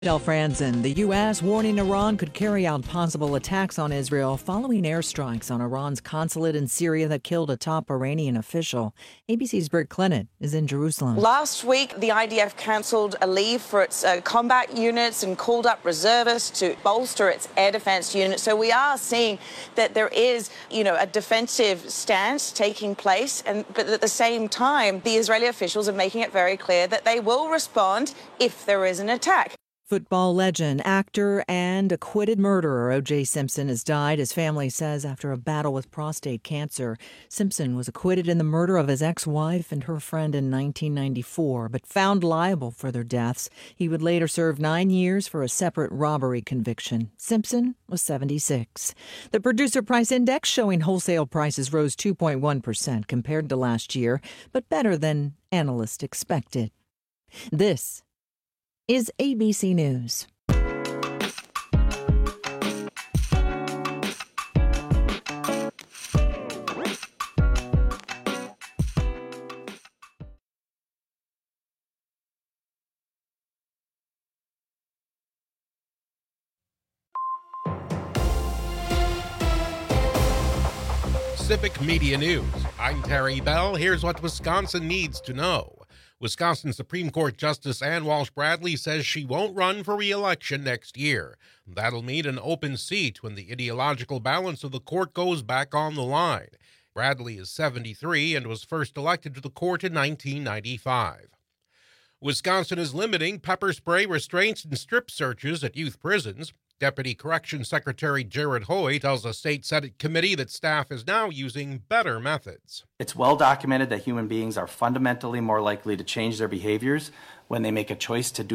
Del Franzen, the U.S. warning Iran could carry out possible attacks on Israel following airstrikes on Iran's consulate in Syria that killed a top Iranian official. ABC's Britt Clennett is in Jerusalem. Last week, the IDF cancelled a leave for its combat units and called up reservists to bolster its air defense units. So we are seeing that there is, a defensive stance taking place. But at the same time, the Israeli officials are making it very clear that they will respond if there is an attack. Football legend, actor, and acquitted murderer O.J. Simpson has died, his family says, after a battle with prostate cancer. Simpson was acquitted in the murder of his ex-wife and her friend in 1994, but found liable for their deaths. He would later serve 9 years for a separate robbery conviction. Simpson was 76. The Producer Price Index showing wholesale prices rose 2.1% compared to last year, but better than analysts expected. This is ABC News. Civic Media News. I'm Terry Bell. Here's what Wisconsin needs to know. Wisconsin Supreme Court Justice Ann Walsh Bradley says she won't run for re-election next year. That'll mean an open seat when the ideological balance of the court goes back on the line. Bradley is 73 and was first elected to the court in 1995. Wisconsin is limiting pepper spray restraints and strip searches at youth prisons. Deputy Corrections Secretary Jared Hoy tells a state Senate committee that staff is now using better methods. It's well documented that human beings are fundamentally more likely to change their behaviors when they make a choice to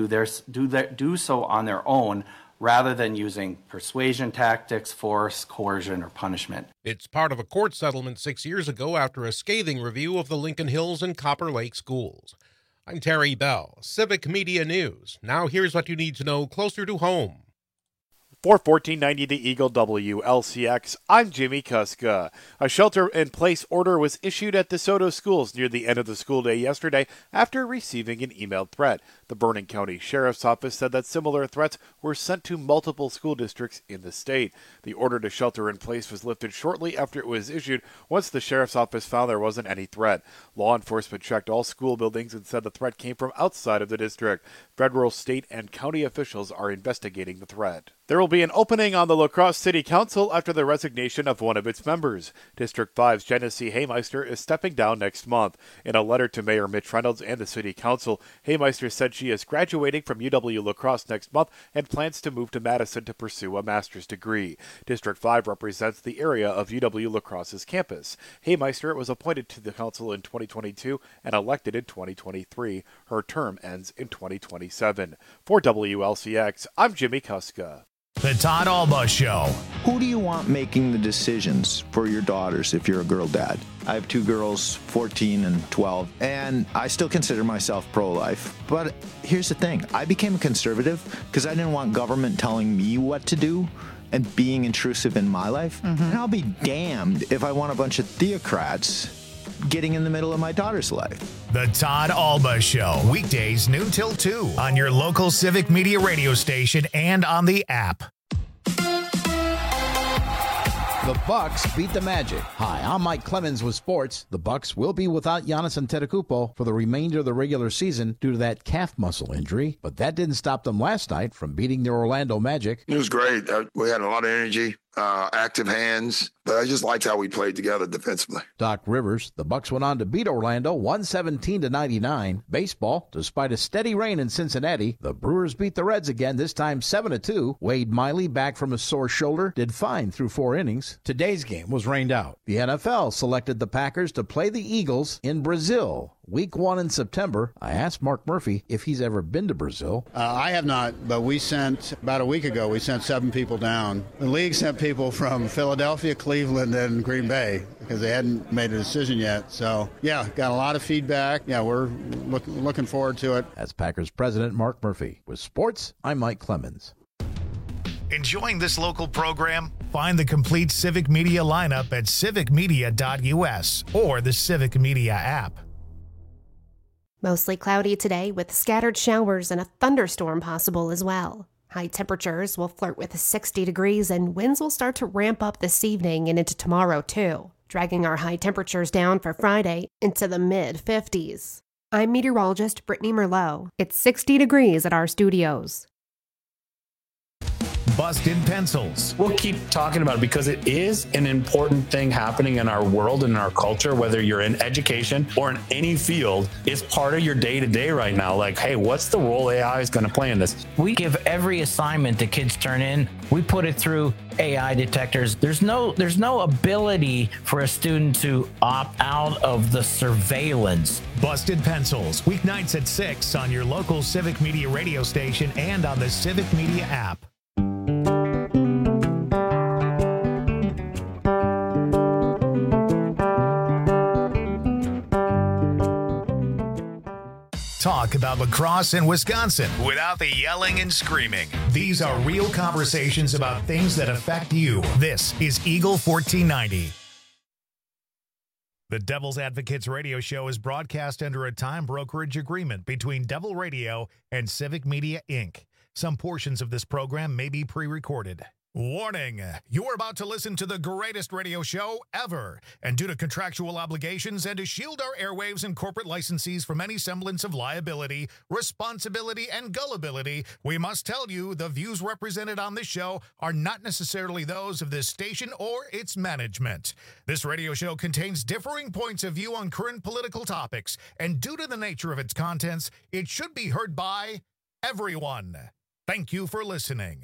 do so on their own rather than using persuasion tactics, force, coercion, or punishment. It's part of a court settlement 6 years ago after a scathing review of the Lincoln Hills and Copper Lake schools. I'm Terry Bell, Civic Media News. Now here's what you need to know closer to home. For 1490 The Eagle WLCX, I'm Jimmy Kuska. A shelter-in-place order was issued at DeSoto schools near the end of the school day yesterday after receiving an emailed threat. The Vernon County Sheriff's Office said that similar threats were sent to multiple school districts in the state. The order to shelter in place was lifted shortly after it was issued once the Sheriff's Office found there wasn't any threat. Law enforcement checked all school buildings and said the threat came from outside of the district. Federal, state, and county officials are investigating the threat. There will be an opening on the La Crosse City Council after the resignation of one of its members. District 5's Genesee Haymeister is stepping down next month. In a letter to Mayor Mitch Reynolds and the City Council, Haymeister said she is graduating from UW La Crosse next month and plans to move to Madison to pursue a master's degree. District 5 represents the area of UW La Crosse's campus. Haymeister was appointed to the council in 2022 and elected in 2023. Her term ends in 2027. For WLCX, I'm Jimmy Kuska. The Todd Alba Show. Who do you want making the decisions for your daughters if you're a girl dad? I have two girls, 14 and 12, and I still consider myself pro-life. But here's the thing. I became a conservative because I didn't want government telling me what to do and being intrusive in my life. And I'll be damned if I want a bunch of theocrats getting in the middle of my daughter's life. The Todd Alba Show, weekdays noon till 2 on your local Civic Media radio station and on the app. The Bucks beat the Magic. Hi, I'm Mike Clemens with sports. The Bucks will be without Giannis Antetokounmpo for the remainder of the regular season due to that calf muscle injury, but that didn't stop them last night from beating the Orlando Magic. It was great. We had a lot of energy, active hands, but I just liked how we played together defensively. Doc Rivers, the Bucks went on to beat Orlando 117-99. Baseball, despite a steady rain in Cincinnati, the Brewers beat the Reds again, this time 7-2. Wade Miley, back from a sore shoulder, did fine through 4 innings. Today's game was rained out. The NFL selected the Packers to play the Eagles in Brazil. Week 1 in September. I asked Mark Murphy if he's ever been to Brazil. I have not, but about a week ago, we sent 7 people down. The league sent people from Philadelphia, Cleveland, and Green Bay because they hadn't made a decision yet. So, yeah, got a lot of feedback. Yeah, we're looking forward to it. That's Packers president Mark Murphy. With sports, I'm Mike Clemens. Enjoying this local program? Find the complete Civic Media lineup at civicmedia.us or the Civic Media app. Mostly cloudy today with scattered showers and a thunderstorm possible as well. High temperatures will flirt with 60 degrees and winds will start to ramp up this evening and into tomorrow too, dragging our high temperatures down for Friday into the mid-50s. I'm meteorologist Brittany Merlot. It's 60 degrees at our studios. Busted Pencils. We'll keep talking about it because it is an important thing happening in our world and in our culture, whether you're in education or in any field. It's part of your day-to-day right now. Like, hey, what's the role AI is going to play in this? We give every assignment the kids turn in, we put it through AI detectors. There's no ability for a student to opt out of the surveillance. Busted Pencils, weeknights at 6 on your local Civic Media radio station and on the Civic Media app. Talk about lacrosse in Wisconsin without the yelling and screaming. These are real conversations about things that affect you. This is Eagle 1490. The Devil's Advocates radio show is broadcast under a time brokerage agreement between Devil Radio and Civic Media, Inc. Some portions of this program may be pre-recorded. Warning, you are about to listen to the greatest radio show ever. And due to contractual obligations and to shield our airwaves and corporate licensees from any semblance of liability, responsibility, and gullibility, we must tell you the views represented on this show are not necessarily those of this station or its management. This radio show contains differing points of view on current political topics, and due to the nature of its contents, it should be heard by everyone. Thank you for listening.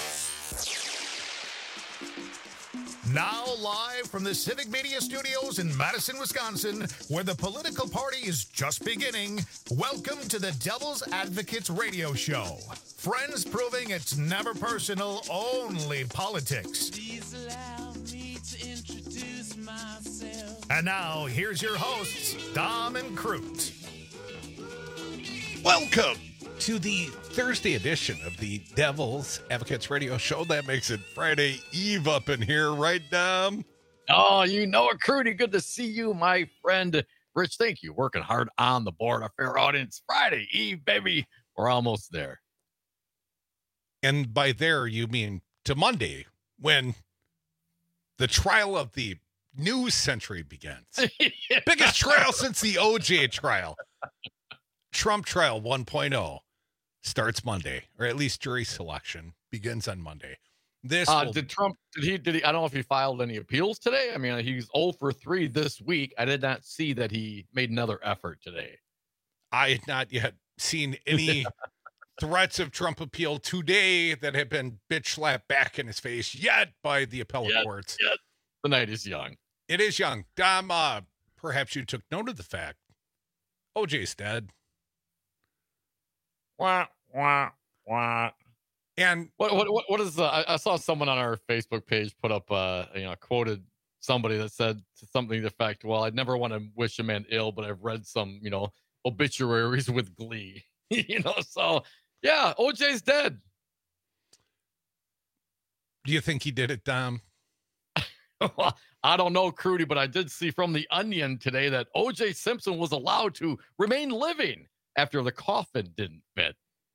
Now live from the Civic Media Studios in Madison, Wisconsin, where the political party is just beginning, welcome to the Devil's Advocates radio show. Friends proving it's never personal, only politics. Please allow me to introduce myself. And now, here's your hosts, Dom and Crute. Welcome to the Thursday edition of the Devil's Advocates radio show. That makes it Friday Eve up in here, right, Dom? Oh, you know it, Crudy. Good to see you, my friend. Rich, thank you. Working hard on the board. Our fair audience. Friday Eve, baby. We're almost there. And by there, you mean to Monday, when the trial of the news century begins. Yeah. Biggest trial since the OJ trial. Trump trial 1.0 starts Monday, or at least jury selection begins on Monday. Did Trump, did he, I don't know if he filed any appeals today. I mean, he's 0 for 3 this week. I did not see that he made another effort today. I had not yet seen any threats of Trump appeal today that have been bitch slapped back in his face yet by the appellate courts. Yet. The night is young. It is young. Dom, perhaps you took note of the fact OJ's dead. Wah, wah, wah. And what is I saw someone on our Facebook page put up quoted somebody that said something to the effect, well, I'd never want to wish a man ill, but I've read some, obituaries with glee. So yeah, OJ's dead. Do you think he did it, Dom? Well, I don't know, Crudy, but I did see from The Onion today that OJ Simpson was allowed to remain living after the coffin didn't fit.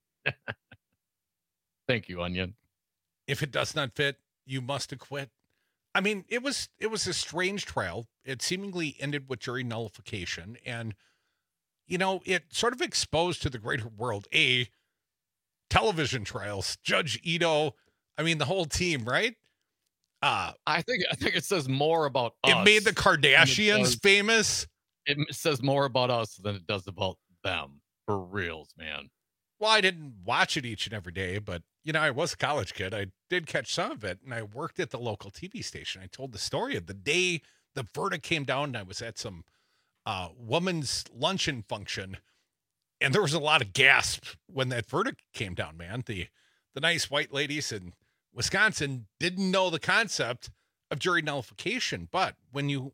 Thank you, Onion. If it does not fit, you must acquit. I mean, it was a strange trial. It seemingly ended with jury nullification. And, it sort of exposed to the greater world, television trials, Judge Ito, the whole team, right? I think it says more about us. It made the Kardashians famous. It says more about us than it does about them. For reals, man. Well, I didn't watch it each and every day, but, I was a college kid. I did catch some of it, and I worked at the local TV station. I told the story of the day the verdict came down, and I was at some woman's luncheon function, and there was a lot of gasp when that verdict came down, man. The nice white ladies in Wisconsin didn't know the concept of jury nullification, but when you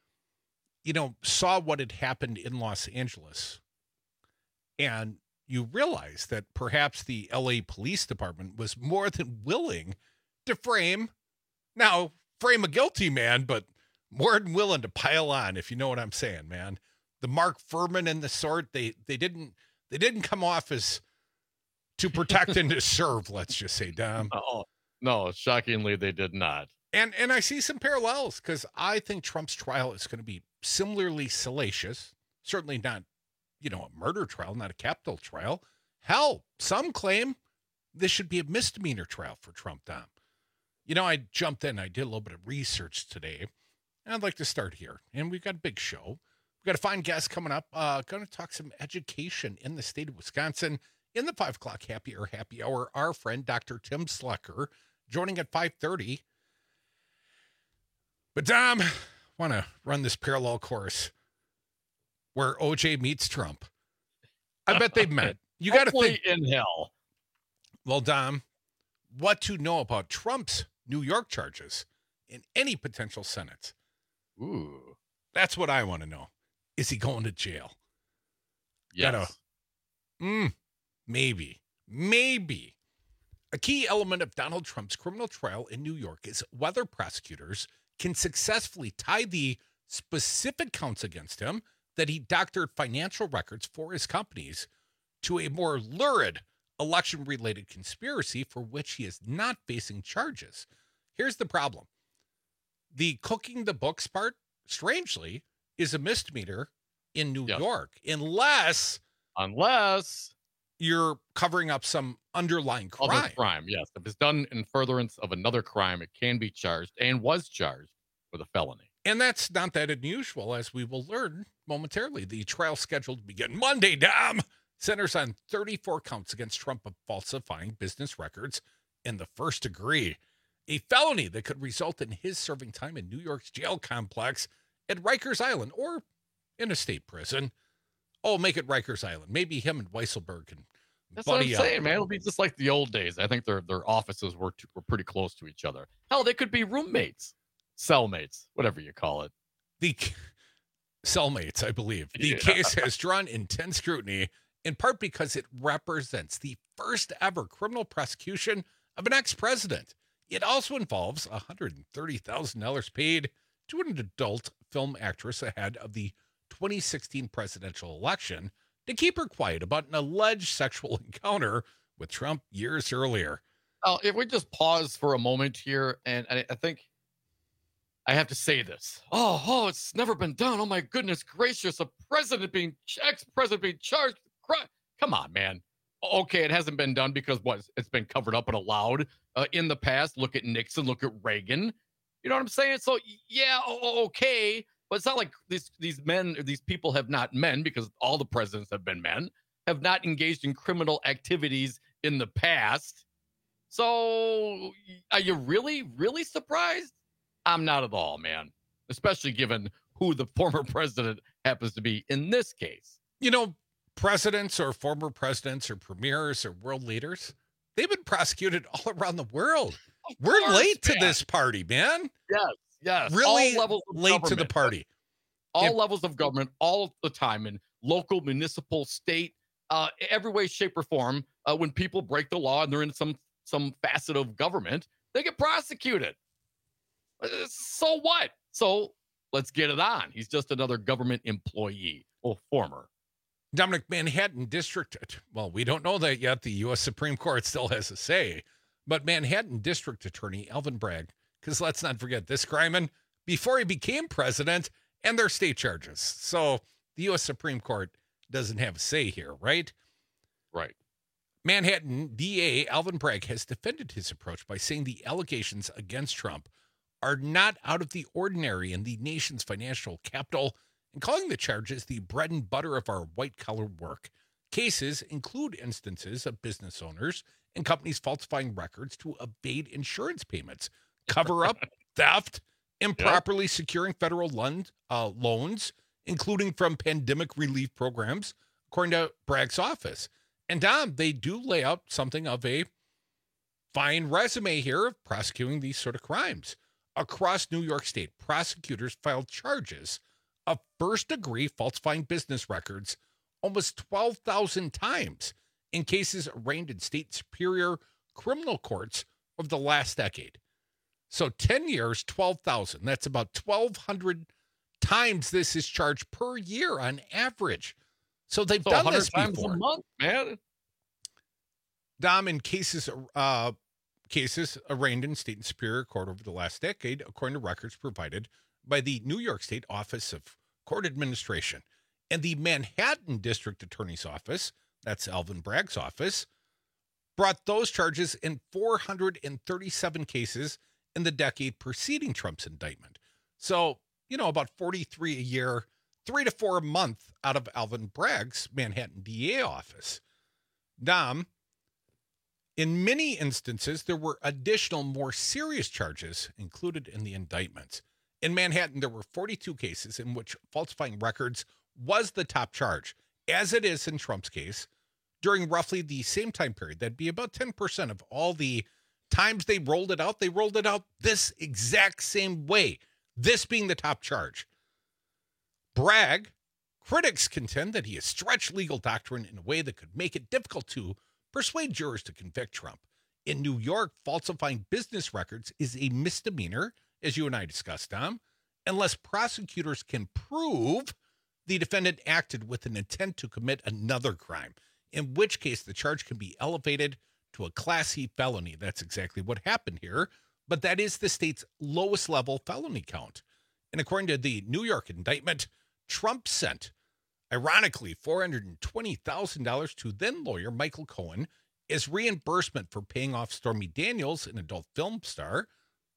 saw what had happened in Los Angeles, and you realize that perhaps the LA Police Department was more than willing to frame a guilty man, but more than willing to pile on, if you know what I'm saying, man. the Mark Furman and the sort. They didn't come off as to protect and to serve, let's just say, Dom. Oh, no, shockingly, they did not. And I see some parallels because I think Trump's trial is going to be similarly salacious. Certainly not, a murder trial, not a capital trial. Hell, some claim this should be a misdemeanor trial for Trump, Dom. I jumped in. I did a little bit of research today. And I'd like to start here. And we've got a big show. We've got a fine guest coming up. Going to talk some education in the state of Wisconsin. In the 5 o'clock happy hour, our friend, Dr. Tim Slecker, joining at 5:30. But Dom, I want to run this parallel course where OJ meets Trump. I bet they've met. You got to think in hell. Well, Dom, what to know about Trump's New York charges in any potential Senate? Ooh, that's what I want to know. Is he going to jail? Yes. Maybe. A key element of Donald Trump's criminal trial in New York is whether prosecutors can successfully tie the specific counts against him that he doctored financial records for his companies to a more lurid election-related conspiracy for which he is not facing charges. Here's the problem. The cooking the books part, strangely, is a misdemeanor in New York, unless you're covering up some underlying crime. Other crime, yes. If it's done in furtherance of another crime, it can be charged and was charged with a felony. And that's not that unusual, as we will learn momentarily. The trial scheduled to begin Monday, Dom, centers on 34 counts against Trump of falsifying business records in the first degree, a felony that could result in his serving time in New York's jail complex at Rikers Island or in a state prison. Oh, make it Rikers Island. Maybe him and Weisselberg can That's buddy what I'm saying, up. man. It'll be just like the old days. I think their offices were pretty close to each other. Hell, they could be roommates, cellmates, whatever you call it. The cellmates, I believe. The case has drawn intense scrutiny, in part because it represents the first ever criminal prosecution of an ex-president. It also involves $130,000 paid to an adult film actress ahead of the 2016 presidential election to keep her quiet about an alleged sexual encounter with Trump years earlier. If we just pause for a moment here, and I think I have to say this. Oh, it's never been done. Oh, my goodness gracious. Ex-president being charged. Come on, man. Okay, it hasn't been done because it's been covered up and allowed in the past. Look at Nixon. Look at Reagan. You know what I'm saying? So, yeah, okay. But it's not like these people have not men, because all the presidents have been men, have not engaged in criminal activities in the past. So are you really, really surprised? I'm not at all, man, especially given who the former president happens to be in this case. Presidents or former presidents or premiers or world leaders, they've been prosecuted all around the world. We're late to this party, man. Yes. Really all levels of late government. to the party. All levels of government, all the time, in local, municipal, state, every way, shape, or form. When people break the law and they're in some facet of government, they get prosecuted. So what? So let's get it on. He's just another government employee, or former. Dominic, Manhattan District, well, we don't know that yet. The U.S. Supreme Court still has a say. But Manhattan District Attorney Alvin Bragg, because let's not forget this crimeman, before he became president, and their state charges. So the U.S. Supreme Court doesn't have a say here, right? Right. Manhattan DA Alvin Bragg has defended his approach by saying the allegations against Trump are not out of the ordinary in the nation's financial capital, and calling the charges the bread and butter of our white-collar work. Cases include instances of business owners and companies falsifying records to evade insurance payments, cover up theft, improperly securing federal loans, including from pandemic relief programs, according to Bragg's office. And Dom, they do lay out something of a fine resume here of prosecuting these sort of crimes. Across New York State, prosecutors filed charges of first-degree falsifying business records almost 12,000 times in cases arraigned in state superior criminal courts over the last decade. So 10 years, 12,000. That's about 1,200 times this is charged per year on average. So they've done this before. 100 times a month, man. Dom, in cases arraigned in state and superior court over the last decade, according to records provided by the New York State Office of Court Administration and the Manhattan District Attorney's Office, that's Alvin Bragg's office, brought those charges in 437 cases in the decade preceding Trump's indictment. So, about 43 a year, 3 to 4 a month out of Alvin Bragg's Manhattan DA office. Dom, in many instances, there were additional, more serious charges included in the indictments. In Manhattan, there were 42 cases in which falsifying records was the top charge, as it is in Trump's case. During roughly the same time period, that'd be about 10% of all the times they rolled it out this exact same way, this being the top charge. Bragg, critics contend that he has stretched legal doctrine in a way that could make it difficult to persuade jurors to convict Trump. In New York, falsifying business records is a misdemeanor, as you and I discussed, Tom, unless prosecutors can prove the defendant acted with an intent to commit another crime, in which case the charge can be elevated to a Class C felony. That's exactly what happened here, but that is the state's lowest level felony count. And according to the New York indictment, Trump sent, ironically, $420,000 to then lawyer Michael Cohen as reimbursement for paying off Stormy Daniels, an adult film star.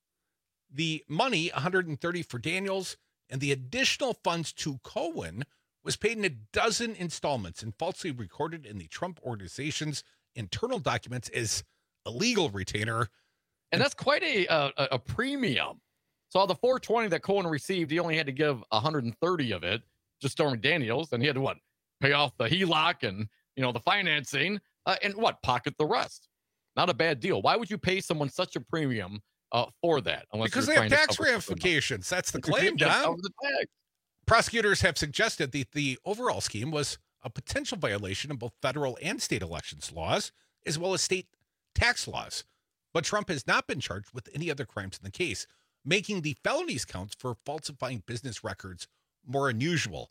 The money, $130,000 for Daniels, and the additional funds to Cohen was paid in a dozen installments and falsely recorded in the Trump organization's internal documents as a legal retainer. And that's quite a premium. So the $420,000 that Cohen received, he only had to give $130,000 of it to Stormy Daniels, and he had to pay off the HELOC and the financing, and pocket the rest. Not a bad deal. Why would you pay someone such a premium for that? Because they have tax ramifications. That's the claim, Don. Prosecutors have suggested that the overall scheme was a potential violation of both federal and state elections laws, as well as state tax laws. But Trump has not been charged with any other crimes in the case, making the felonies counts for falsifying business records more unusual.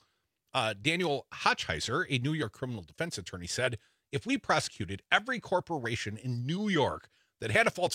Daniel Hochheiser, a New York criminal defense attorney, said, if we prosecuted every corporation in New York that had a false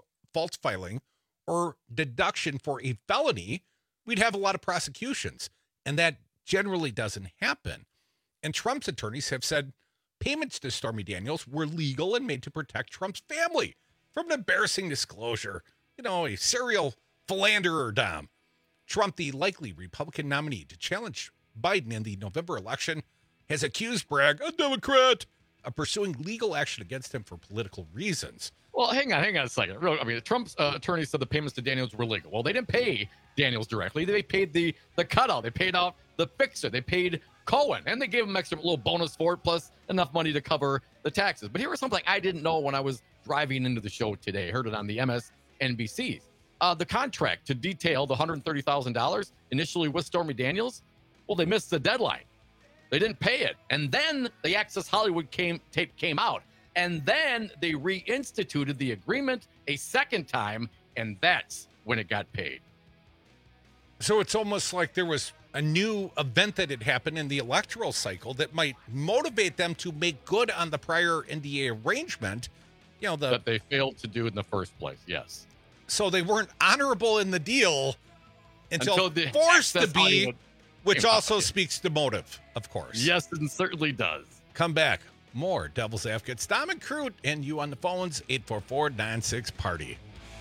filing or deduction for a felony, we'd have a lot of prosecutions. And that generally doesn't happen. And Trump's attorneys have said payments to Stormy Daniels were legal and made to protect Trump's family from an embarrassing disclosure. A serial philanderer, Dom. Trump, the likely Republican nominee to challenge Biden in the November election, has accused Bragg, a Democrat, of pursuing legal action against him for political reasons. Well, hang on a second. Trump's attorneys said the payments to Daniels were legal. Well, they didn't pay Daniels directly. They paid the cutout. They paid off the fixer. They paid Cohen, and they gave him extra little bonus for it, plus enough money to cover the taxes. But here was something I didn't know when I was driving into the show today. I heard it on the MSNBCs. The contract to detail the $130,000 initially with Stormy Daniels, well, they missed the deadline. They didn't pay it. And then the Access Hollywood tape came out. And then they reinstituted the agreement a second time, and that's when it got paid. So it's almost like there was a new event that had happened in the electoral cycle that might motivate them to make good on the prior NDA arrangement. That they failed to do in the first place, yes. So they weren't honorable in the deal until forced to be, Hollywood, which also speaks to motive, of course. Yes, it certainly does. Come back. More Devil's Advocates. Dom and Crute and you on the phones, 844-96-PARTY.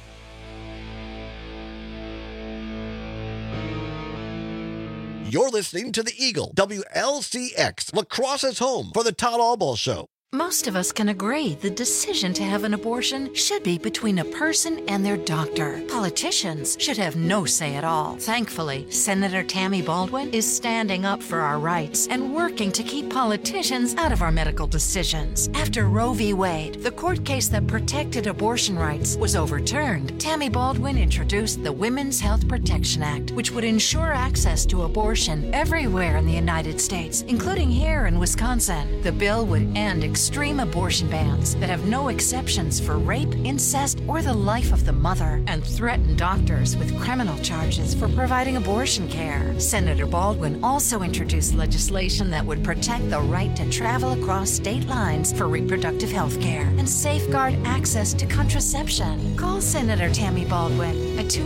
You're listening to The Eagle, WLCX, La Crosse's home for the Todd Albaugh Show. Most of us can agree the decision to have an abortion should be between a person and their doctor. Politicians should have no say at all. Thankfully, Senator Tammy Baldwin is standing up for our rights and working to keep politicians out of our medical decisions. After Roe v. Wade, the court case that protected abortion rights, was overturned, Tammy Baldwin introduced the Women's Health Protection Act, which would ensure access to abortion everywhere in the United States, including here in Wisconsin. The bill would end extreme abortion bans that have no exceptions for rape, incest, or the life of the mother, and threaten doctors with criminal charges for providing abortion care. Senator Baldwin also introduced legislation that would protect the right to travel across state lines for reproductive health care and safeguard access to contraception. Call Senator Tammy Baldwin at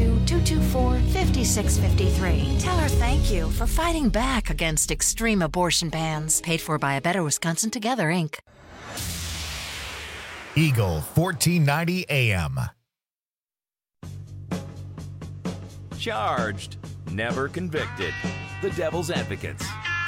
202-224-5653. Tell her thank you for fighting back against extreme abortion bans. Paid for by A Better Wisconsin Together, Inc. Eagle 1490 AM. Charged, never convicted. The Devil's Advocates.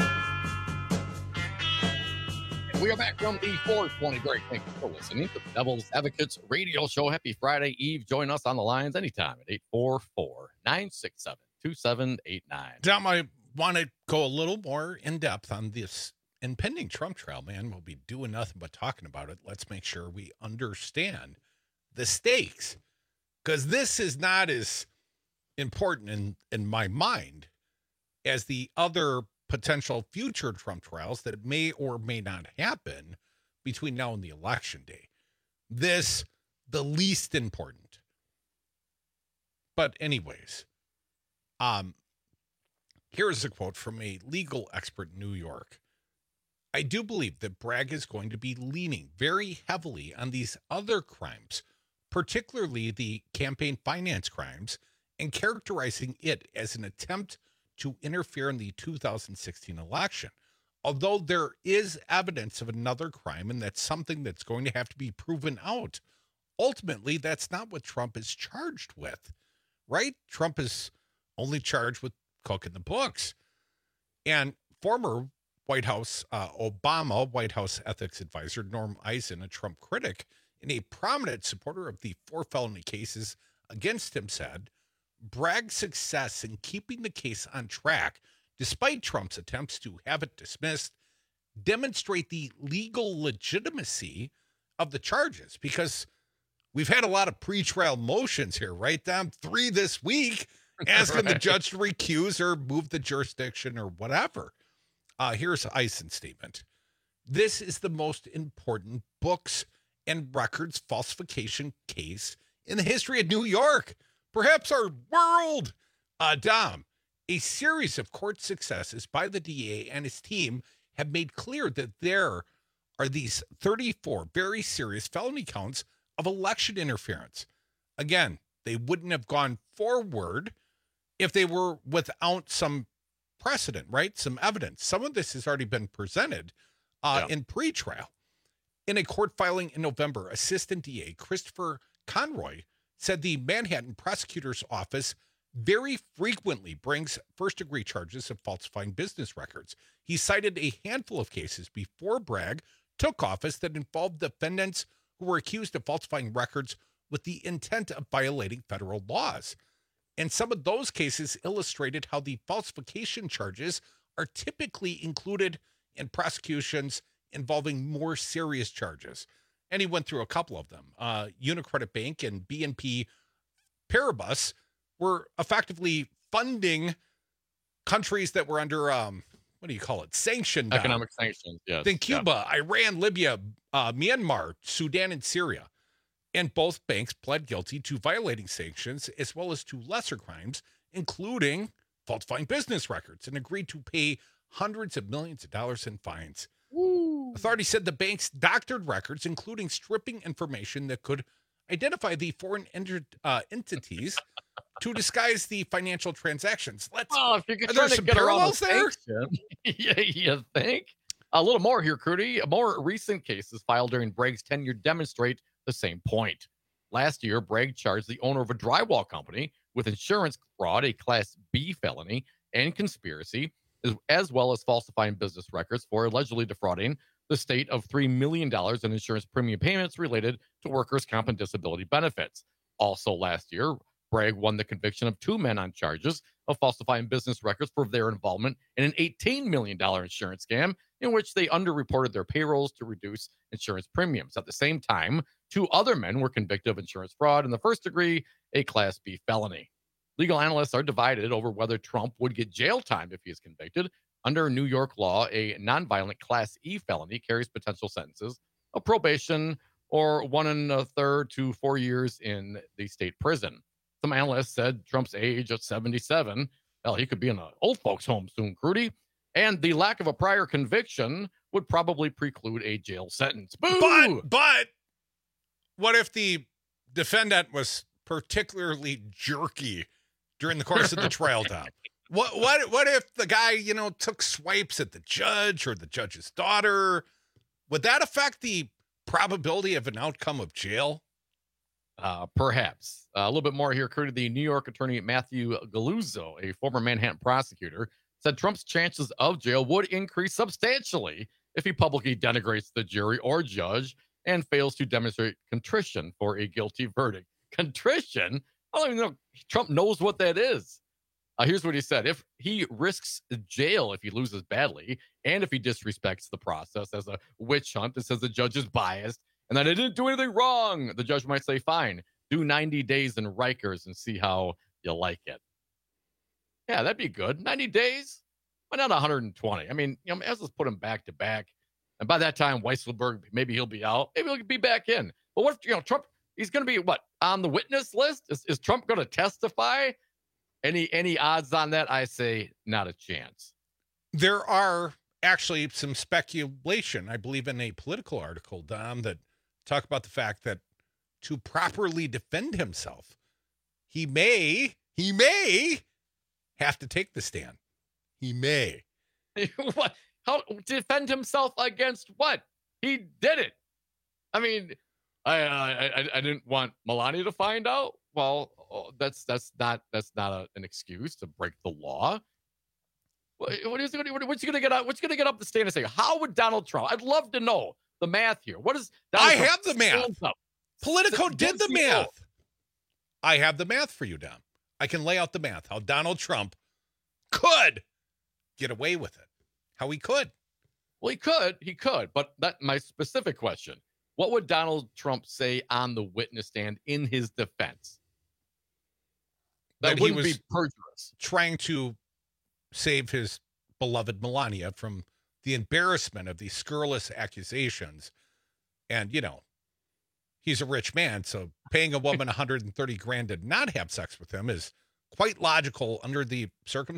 We are back from the 420 break. Thank you for listening to the Devil's Advocates radio show. Happy Friday Eve. Join us on the lines anytime at 844-967-2789. Dom, I want to go a little more in depth on this impending Trump trial, man. We'll be doing nothing but talking about it. Let's make sure we understand the stakes, because this is not as important in my mind as the other potential future Trump trials that may or may not happen between now and the election day. This, the least important. But anyways, here's a quote from a legal expert in New York. I do believe that Bragg is going to be leaning very heavily on these other crimes, particularly the campaign finance crimes, and characterizing it as an attempt to interfere in the 2016 election. Although there is evidence of another crime, and that's something that's going to have to be proven out. Ultimately, that's not what Trump is charged with, right? Trump is only charged with cooking the books. And former White House, Obama White House ethics advisor Norm Eisen, a Trump critic and a prominent supporter of the 4 felony cases against him, said, Bragg's success in keeping the case on track, despite Trump's attempts to have it dismissed, demonstrate the legal legitimacy of the charges, because we've had a lot of pretrial motions here, right, Dom? 3 this week, asking the judge to recuse or move the jurisdiction or whatever. Here's Eisen's statement. This is the most important books and records falsification case in the history of New York, perhaps our world. Dom, a series of court successes by the DA and his team have made clear that there are these 34 very serious felony counts of election interference. Again, they wouldn't have gone forward if they were without some precedent, right? Some evidence. Some of this has already been presented in pretrial. In a court filing in November, Assistant DA Christopher Conroy said the Manhattan prosecutor's office very frequently brings first-degree charges of falsifying business records. He cited a handful of cases before Bragg took office that involved defendants who were accused of falsifying records with the intent of violating federal laws. And some of those cases illustrated how the falsification charges are typically included in prosecutions involving more serious charges. And he went through a couple of them. Unicredit Bank and BNP Paribas were effectively funding countries that were under, sanctioned. Economic sanctions, yes. Then Cuba, Iran, Libya, Myanmar, Sudan, and Syria. And both banks pled guilty to violating sanctions as well as to lesser crimes, including falsifying business records, and agreed to pay hundreds of millions of dollars in fines. Authorities said the banks doctored records, including stripping information that could identify the foreign entities to disguise the financial transactions. If you could try to get around the sanction, you think? A little more here, Crudy. More recent cases filed during Bragg's tenure demonstrate the same point. Last year, Bragg charged the owner of a drywall company with insurance fraud, a Class B felony, and conspiracy, as well as falsifying business records for allegedly defrauding the state of $3 million in insurance premium payments related to workers' comp and disability benefits. Also last year, Bragg won the conviction of 2 men on charges of falsifying business records for their involvement in an $18 million insurance scam in which they underreported their payrolls to reduce insurance premiums. At the same time, 2 other men were convicted of insurance fraud in the first degree, a Class B felony. Legal analysts are divided over whether Trump would get jail time if he is convicted. Under New York law, a nonviolent Class E felony carries potential sentences of probation or 1 1/3 to 4 years in the state prison. Some analysts said Trump's age of 77, hell, he could be in an old folks' home soon, Crudy. And the lack of a prior conviction would probably preclude a jail sentence. Boo! But what if the defendant was particularly jerky during the course of the trial, Tom? What if the guy, took swipes at the judge or the judge's daughter? Would that affect the probability of an outcome of jail? Perhaps. A little bit more here, Crudy. The New York attorney Matthew Galuzzo, a former Manhattan prosecutor, said Trump's chances of jail would increase substantially if he publicly denigrates the jury or judge and fails to demonstrate contrition for a guilty verdict. Contrition? I don't even know. Trump knows what that is. Here's what he said. If he risks jail if he loses badly, and if he disrespects the process as a witch hunt that says the judge is biased and that I didn't do anything wrong, the judge might say, fine, do 90 days in Rikers and see how you like it. Yeah, that'd be good. 90 days? Why not 120? I mean, let's just put him back to back. And by that time, Weisselberg, maybe he'll be out. Maybe he'll be back in. But what if, Trump, he's going to be, on the witness list? Is Trump going to testify? Any odds on that? I say not a chance. There are actually some speculation, I believe, in a Politico article, Dom, that talk about the fact that to properly defend himself, he may have to take the stand. He may. What? How defend himself against what? He did it. I mean, I didn't want Melania to find out. Well, that's not an excuse to break the law. What's he going to get up? What's going to get up the stand and say? How would Donald Trump? I'd love to know the math here. What is? I have the math. Politico did the math. I have the math for you, Dom. I can lay out the math. How Donald Trump could get away with it. How he could. Well, he could. But my specific question: what would Donald Trump say on the witness stand in his defense? That wouldn't be perjurous. Trying to save his beloved Melania from the embarrassment of these scurrilous accusations. And, he's a rich man, so paying a woman $130,000 to not have sex with him is quite logical under the circumstances, ?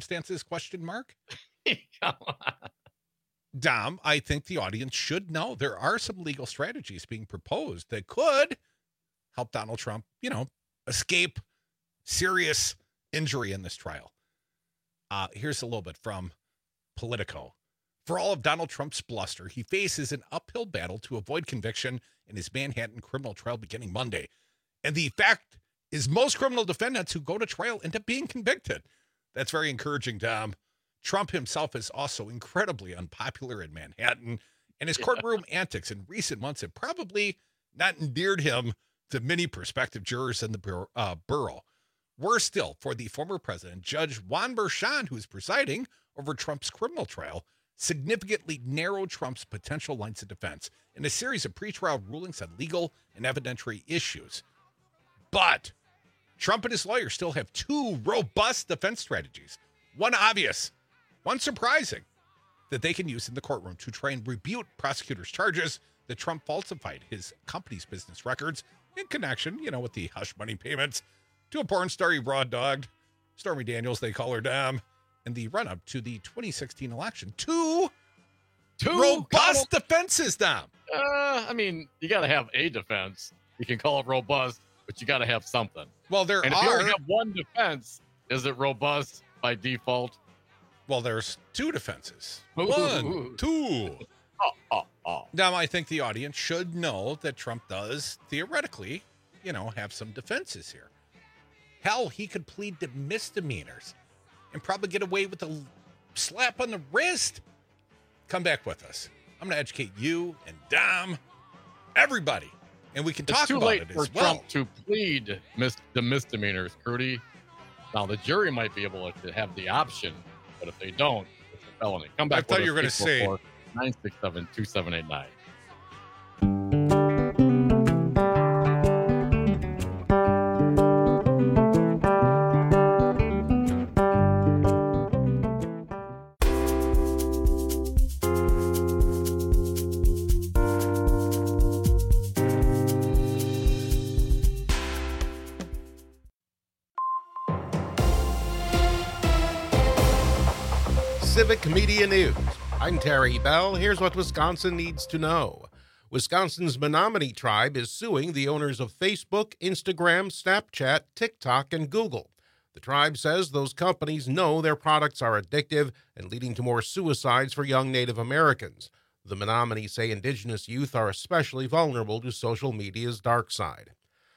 Come on. Dom, I think the audience should know there are some legal strategies being proposed that could help Donald Trump, escape serious injury in this trial. Here's a little bit from Politico. For all of Donald Trump's bluster, he faces an uphill battle to avoid conviction in his Manhattan criminal trial beginning Monday. And the fact is most criminal defendants who go to trial end up being convicted. That's very encouraging, Dom. Trump himself is also incredibly unpopular in Manhattan, and his courtroom antics in recent months have probably not endeared him to many prospective jurors in the borough. Worse still, for the former president, Judge Juan Merchan, who's presiding over Trump's criminal trial, significantly narrowed Trump's potential lines of defense in a series of pretrial rulings on legal and evidentiary issues. But Trump and his lawyers still have two robust defense strategies. One obvious, one surprising, that they can use in the courtroom to try and rebut prosecutors' charges that Trump falsified his company's business records in connection, with the hush money payments to a porn star he raw-dogged, Stormy Daniels, they call her Dom, in the run-up to the 2016 election. Two robust defenses, Dom. You got to have a defense. You can call it robust, but you got to have something. Well, if you only have one defense, is it robust by default? Well, there's two defenses. One, two. Now, I think the audience should know that Trump does theoretically, have some defenses here. Hell, he could plead to misdemeanors and probably get away with a slap on the wrist. Come back with us. I'm going to educate you and Dom, everybody, and we can talk about it as well. It's too late for Trump to plead the misdemeanors, Crudy. Now, the jury might be able to have the option, but if they don't, it's a felony. Come back. I thought you were going to say 967-2789. Civic Media News. I'm Terry Bell. Here's what Wisconsin needs to know. Wisconsin's Menominee tribe is suing the owners of Facebook, Instagram, Snapchat, TikTok, and Google. The tribe says those companies know their products are addictive and leading to more suicides for young Native Americans. The Menominee say Indigenous youth are especially vulnerable to social media's dark side.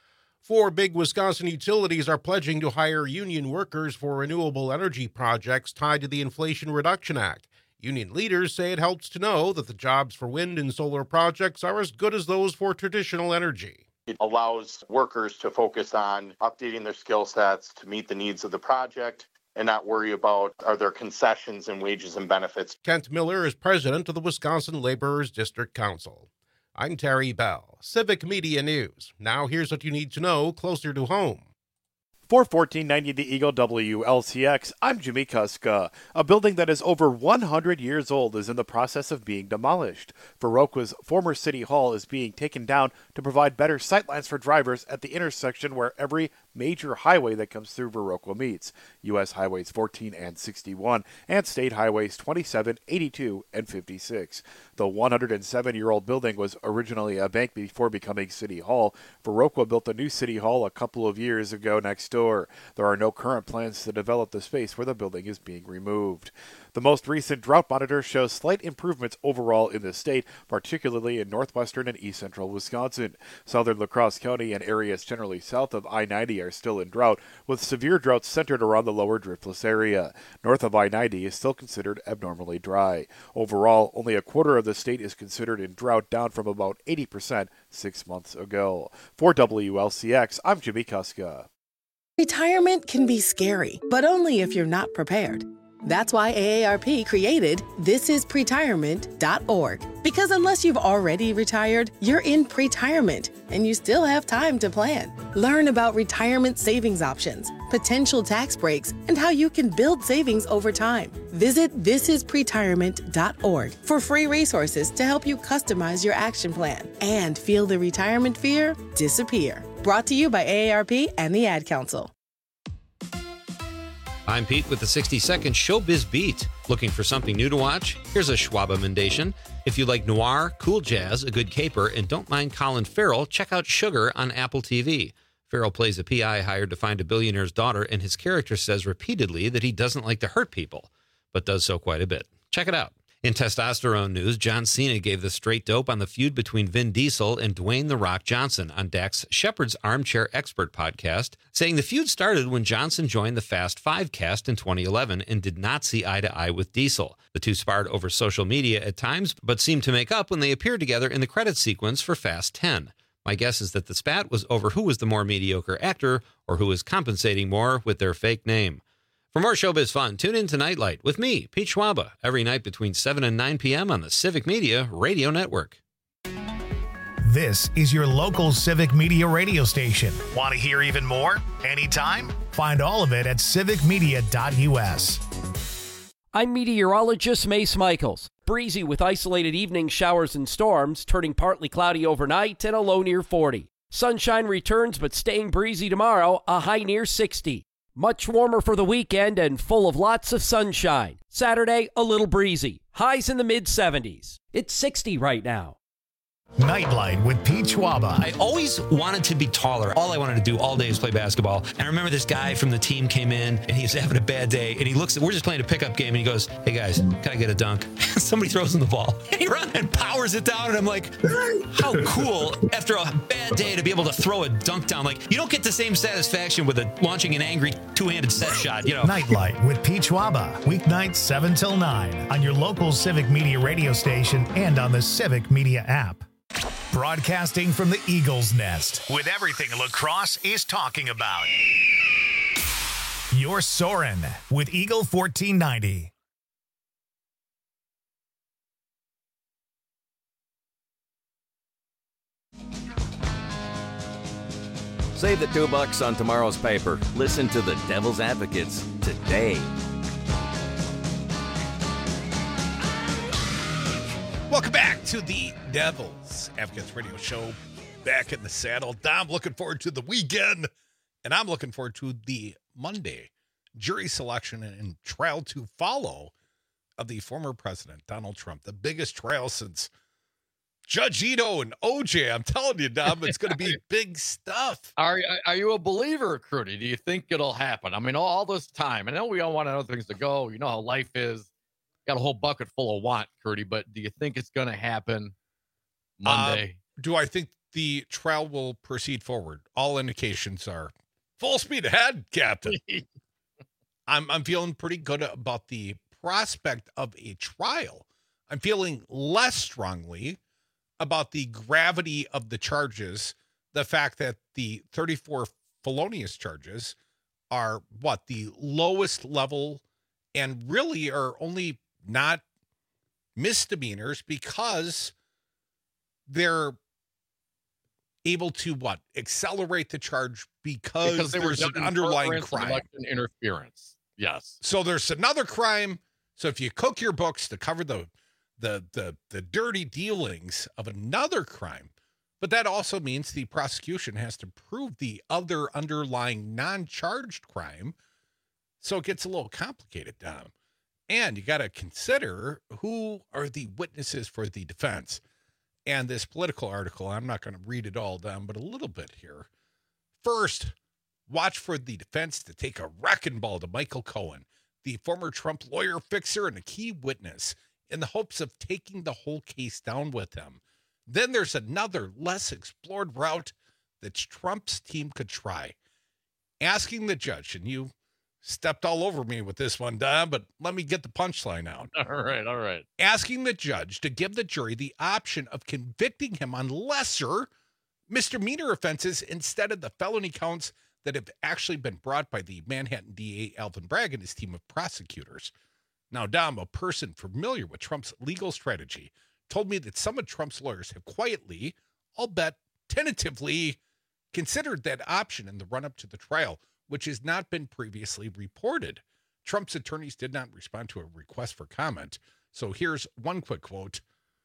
4 big Wisconsin utilities are pledging to hire union workers for renewable energy projects tied to the Inflation Reduction Act. Union leaders say it helps to know that the jobs for wind and solar projects are as good as those for traditional energy. It allows workers to focus on updating their skill sets to meet the needs of the project and not worry about are there concessions in wages and benefits. Kent Miller is president of the Wisconsin Laborers District Council. I'm Terry Bell, Civic Media News. Now here's what you need to know closer to home. For 1490 The Eagle WLCX, I'm Jimmy Kuska. A building that is over 100 years old is in the process of being demolished. Viroqua's former city hall is being taken down to provide better sightlines for drivers at the intersection where every major highway that comes through Viroqua meets. U.S. Highways 14 and 61 and State Highways 27, 82, and 56. The 107-year-old building was originally a bank before becoming City Hall. Viroqua built a new City Hall a couple of years ago next door. There are no current plans to develop the space where the building is being removed. The most recent drought monitor shows slight improvements overall in the state, particularly in northwestern and east central Wisconsin. Southern La Crosse County and areas generally south of I-90 are still in drought, with severe droughts centered around the lower Driftless area. North of I-90 is still considered abnormally dry. Overall, only a quarter of the state is considered in drought, down from about 80% 6 months ago. For WLCX, I'm Jimmy Kuska. Retirement can be scary, but only if you're not prepared. That's why AARP created thisispretirement.org. Because unless you've already retired, you're in pretirement, and you still have time to plan. Learn about retirement savings options, potential tax breaks, and how you can build savings over time. Visit thisispretirement.org for free resources to help you customize your action plan and feel the retirement fear disappear. Brought to you by AARP and the Ad Council. I'm Pete with the 60-second Showbiz Beat. Looking for something new to watch? Here's a Schwab emendation. If you like noir, cool jazz, a good caper, and don't mind Colin Farrell, check out Sugar on Apple TV. Farrell plays a PI hired to find a billionaire's daughter, and his character says repeatedly that he doesn't like to hurt people, but does so quite a bit. Check it out. In testosterone news, John Cena gave the straight dope on the feud between Vin Diesel and Dwayne "The Rock" Johnson on Dax Shepard's Armchair Expert podcast, saying the feud started when Johnson joined the Fast Five cast in 2011 and did not see eye to eye with Diesel. The two sparred over social media at times, but seemed to make up when they appeared together in the credits sequence for Fast 10. My guess is that the spat was over who was the more mediocre actor or who was compensating more with their fake name. For more showbiz fun, tune in to Nightlight with me, Pete Schwaba, every night between 7 and 9 p.m. on the Civic Media Radio Network. This is your local Civic Media radio station. Want to hear even more? Anytime? Find all of it at civicmedia.us. I'm meteorologist Mace Michaels. Breezy with isolated evening showers and storms, turning partly cloudy overnight and a low near 40. Sunshine returns but staying breezy tomorrow, a high near 60. Much warmer for the weekend and full of lots of sunshine. Saturday, a little breezy. Highs in the mid-70s. It's 60 right now. Nightlight with Pete Schwaba. I always wanted to be taller. All I wanted to do all day is play basketball. And I remember this guy from the team came in and he's having a bad day. And he looks at, we're just playing a pickup game. And he goes, "Hey guys, can I get a dunk?" Somebody throws him the ball. And he runs and powers it down. And I'm like, how cool after a bad day to be able to throw a dunk down. Like, you don't get the same satisfaction with launching an angry two-handed set shot, you know. Nightlight with Pete Schwaba. Weeknights 7 till 9 on your local Civic Media radio station and on the Civic Media app. Broadcasting from the Eagle's Nest with everything lacrosse is talking about. You're Soarin' with Eagle 1490. Save the $2 on tomorrow's paper. Listen to the Devil's Advocates today. Welcome back to the Devil's Advocates Radio Show. Back in the saddle. Dom looking forward to the weekend, and I'm looking forward to the Monday jury selection and trial to follow of the former president, Donald Trump, the biggest trial since Judge Ito and OJ. I'm telling you, Dom, it's going to be big stuff. Are you a believer, Crudy? Do you think it'll happen? I mean, all this time. I know we all want other things to go. You know how life is. Got a whole bucket full of want, Crudy, but do you think it's going to happen Monday? Do I think the trial will proceed forward? All indications are full speed ahead, Captain. I'm feeling pretty good about the prospect of a trial. I'm feeling less strongly about the gravity of the charges, the fact that the 34 felonious charges are the lowest level and really are only not misdemeanors because they're able to accelerate the charge because there's an underlying crime. Election interference. Yes. So there's another crime. So if you cook your books to cover the dirty dealings of another crime, but that also means the prosecution has to prove the other underlying non-charged crime. So it gets a little complicated, Dom. And you got to consider who are the witnesses for the defense. And this Political article, I'm not going to read it all down, but a little bit here. First, watch for the defense to take a wrecking ball to Michael Cohen, the former Trump lawyer fixer and a key witness, in the hopes of taking the whole case down with him. Then there's another less explored route that Trump's team could try. Asking the judge, and you stepped all over me with this one, Don, but let me get the punchline out. All right. Asking the judge to give the jury the option of convicting him on lesser misdemeanor offenses instead of the felony counts that have actually been brought by the Manhattan DA Alvin Bragg and his team of prosecutors. Now, Dom, a person familiar with Trump's legal strategy, told me that some of Trump's lawyers have quietly, I'll bet tentatively, considered that option in the run-up to the trial, which has not been previously reported. Trump's attorneys did not respond to a request for comment. So here's one quick quote.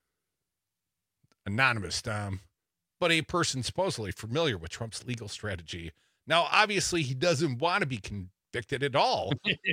Anonymous, Dom, but a person supposedly familiar with Trump's legal strategy. Now, obviously, he doesn't want to be convicted at all.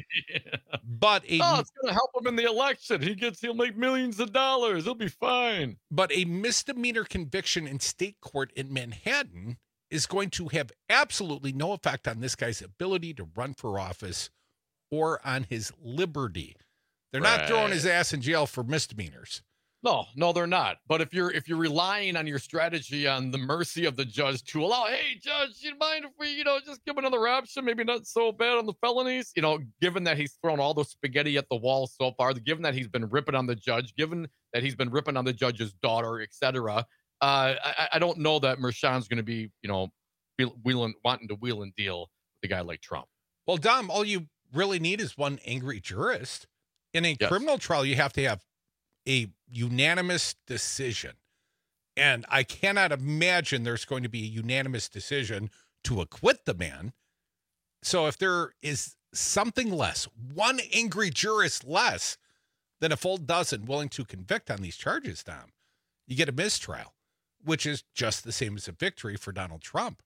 But it's going to help him in the election. He'll make millions of dollars. He'll be fine. But a misdemeanor conviction in state court in Manhattan is going to have absolutely no effect on this guy's ability to run for office or on his liberty. They're not throwing his ass in jail for misdemeanors. No, they're not. But if you're relying on your strategy on the mercy of the judge to allow, hey, judge, you mind if we, just give another option? Maybe not so bad on the felonies. Given that he's thrown all the spaghetti at the wall so far, given that he's been ripping on the judge, given that he's been ripping on the judge's daughter, etc. I don't know that Merchan's going to be, wanting to wheel and deal with a guy like Trump. Well, Dom, all you really need is one angry jurist. In a criminal trial, you have to have a unanimous decision. And I cannot imagine there's going to be a unanimous decision to acquit the man. So if there is something less, one angry jurist less than a full dozen willing to convict on these charges, Dom, you get a mistrial, which is just the same as a victory for Donald Trump.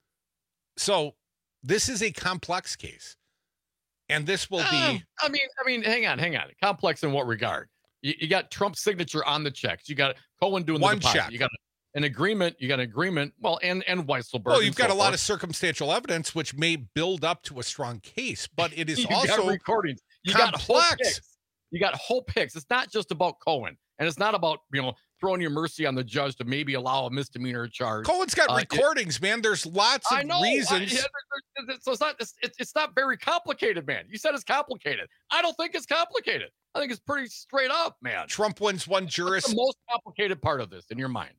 So this is a complex case. And this will be... I mean, hang on. Complex in what regard? You got Trump's signature on the checks. You got Cohen doing the deposit. Check. You got an agreement. Well, and Weisselberg. Well, you've got a lot of circumstantial evidence, which may build up to a strong case, but it is also got recordings. You complex. You got whole picks. It's not just about Cohen, and it's not about throwing your mercy on the judge to maybe allow a misdemeanor charge. Cohen's got recordings, man. There's lots of reasons. So it's not very complicated, man. You said it's complicated. I don't think it's complicated. I think it's pretty straight up, man. Trump wins one jurist. What's the most complicated part of this in your mind?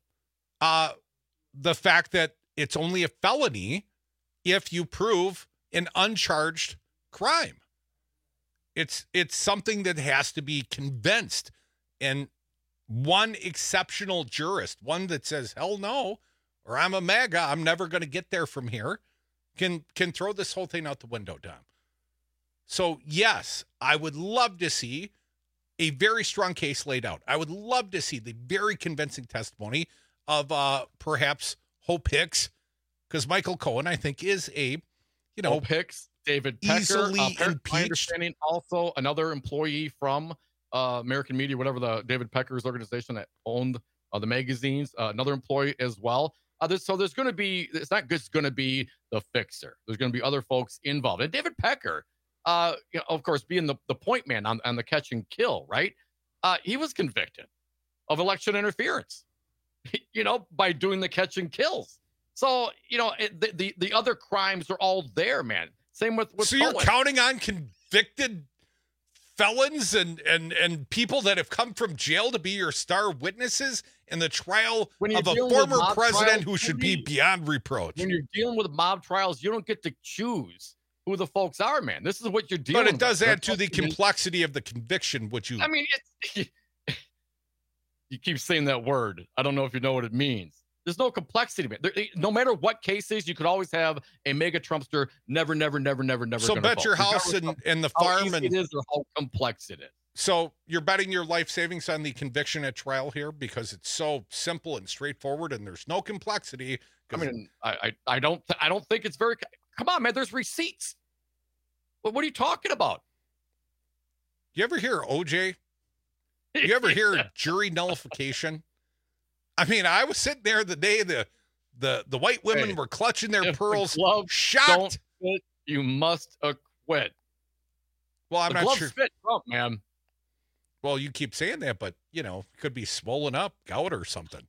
The fact that it's only a felony if you prove an uncharged crime. It's something that has to be convinced. And one exceptional jurist, one that says, hell no, or I'm a MAGA, I'm never going to get there from here, can throw this whole thing out the window, Dom. So, yes, I would love to see a very strong case laid out. I would love to see the very convincing testimony of perhaps Hope Hicks, because Michael Cohen, I think, is a, Hope Hicks, David Pecker, easily impeached. My understanding, also another employee from American Media, whatever, the David Pecker's organization that owned the magazines, another employee as well. So there's going to be, it's not just going to be the fixer. There's going to be other folks involved. And David Pecker, of course, being the point man on the catch and kill, right? He was convicted of election interference, by doing the catch and kills. So, the other crimes are all there, man. Same with So you're counting on convicted felons and people that have come from jail to be your star witnesses in the trial of a former president who should be beyond reproach. When you're dealing with mob trials, you don't get to choose who the folks are, man. This is what you're dealing with. But it does add to the complexity of the conviction, which you... I mean, you keep saying that word. I don't know if you know what it means. There's no complexity, man. No matter what cases, you could always have a mega Trumpster never. So bet your house and the farm. How easy it is or how complex it is. So you're betting your life savings on the conviction at trial here because it's so simple and straightforward and there's no complexity. I mean, I don't think it's very. Come on, man. There's receipts. What are you talking about? You ever hear OJ? You ever hear jury nullification? I mean, I was sitting there the day the white women were clutching their pearls, shocked. Don't fit, you must acquit. Well, I'm not sure. Fit Trump, man. Well, you keep saying that, but could be swollen up, gout or something.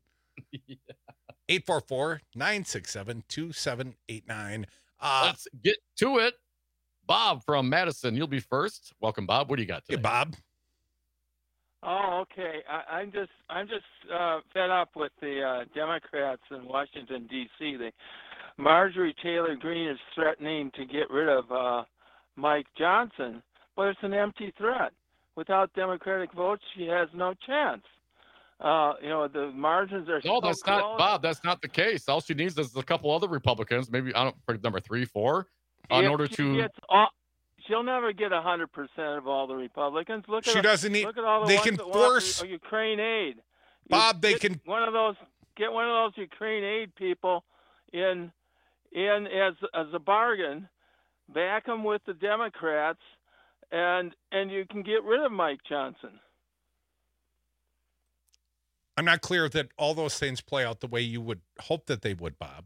844-967-2789. Let's get to it. Bob from Madison, you'll be first. Welcome, Bob. What do you got today? Hey, Bob. Oh, okay. I'm just fed up with the Democrats in Washington D.C. Marjorie Taylor Greene is threatening to get rid of Mike Johnson, but it's an empty threat. Without Democratic votes, she has no chance. The margins are so that's close. not Bob. That's not the case. All she needs is a couple other Republicans, maybe number 3, 4, in order to. She'll never get 100% of all the Republicans. Look at all the they ones can that force want Ukraine aid. Bob, they can get one of those Ukraine aid people in as a bargain. Back them with the Democrats, and you can get rid of Mike Johnson. I'm not clear that all those things play out the way you would hope that they would, Bob.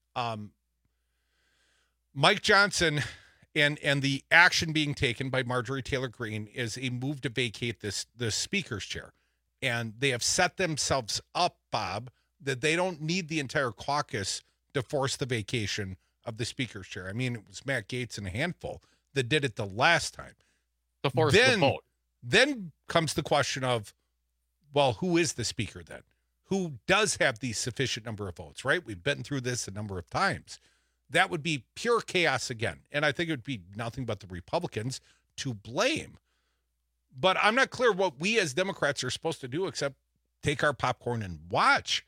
Mike Johnson. And the action being taken by Marjorie Taylor Greene is a move to vacate the speaker's chair. And they have set themselves up, Bob, that they don't need the entire caucus to force the vacation of the speaker's chair. I mean, it was Matt Gaetz and a handful that did it the last time. To force the vote. Then comes the question of, well, who is the speaker then? Who does have the sufficient number of votes, right? We've been through this a number of times. That would be pure chaos again. And I think it would be nothing but the Republicans to blame. But I'm not clear what we as Democrats are supposed to do except take our popcorn and watch.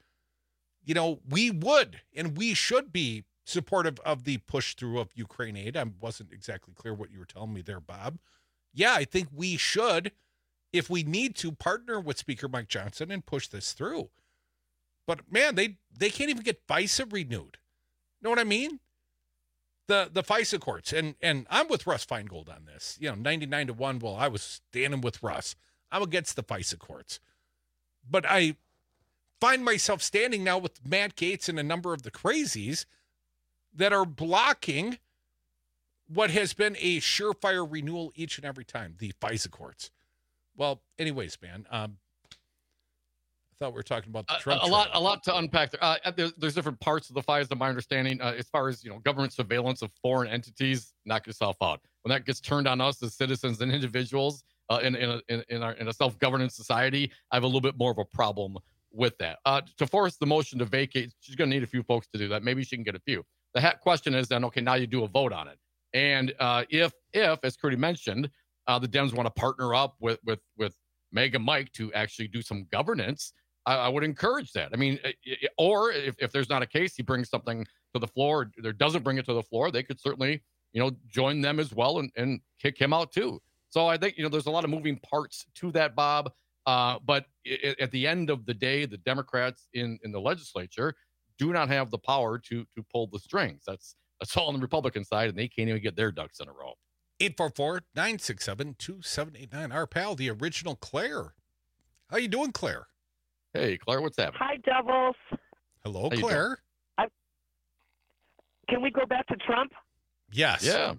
We would and we should be supportive of the push through of Ukraine aid. I wasn't exactly clear what you were telling me there, Bob. Yeah, I think we should, if we need to, partner with Speaker Mike Johnson and push this through. But, man, they can't even get FISA renewed. Know what I mean? The FISA courts, and I'm with Russ Feingold on this. 99-1. Well, I was standing with Russ. I'm against the FISA courts, but I find myself standing now with Matt Gaetz and a number of the crazies that are blocking what has been a surefire renewal each and every time, the FISA courts. Well, anyways, man. I thought we were talking about the Trump. A lot to unpack there. There's different parts of the FISA, my understanding. As far as government surveillance of foreign entities, knock yourself out. When that gets turned on us as citizens and individuals in a self-governance society, I have a little bit more of a problem with that. To force the motion to vacate, she's going to need a few folks to do that. Maybe she can get a few. The question is then, okay, now you do a vote on it, and if as Curdy mentioned, the Dems want to partner up with Meg and Mike to actually do some governance. I would encourage that. I mean, or if there's not a case, he brings something to the floor, or doesn't bring it to the floor, they could certainly, join them as well and kick him out too. So I think, there's a lot of moving parts to that, Bob. But at the end of the day, the Democrats in the legislature do not have the power to pull the strings. That's all on the Republican side, and they can't even get their ducks in a row. 844-967-2789. Our pal, the original Claire. How you doing, Claire? Hey, Claire, what's happening? Hi, Devils. Hello, How you Claire. Can we go back to Trump? Yes. Yeah.